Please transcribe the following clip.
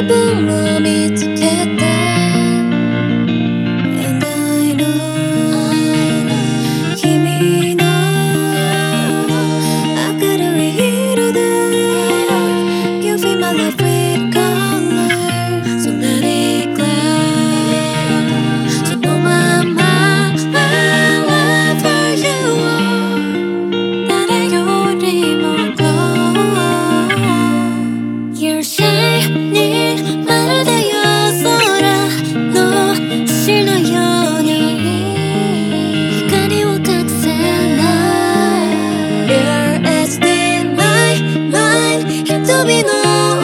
分を見つけた And I know 君の明るい色で You fill my life with color So let it glow そのまま My love for you 誰よりも glow You're shining まるで夜空の星のように光を隠せない You're as in my mind 瞳の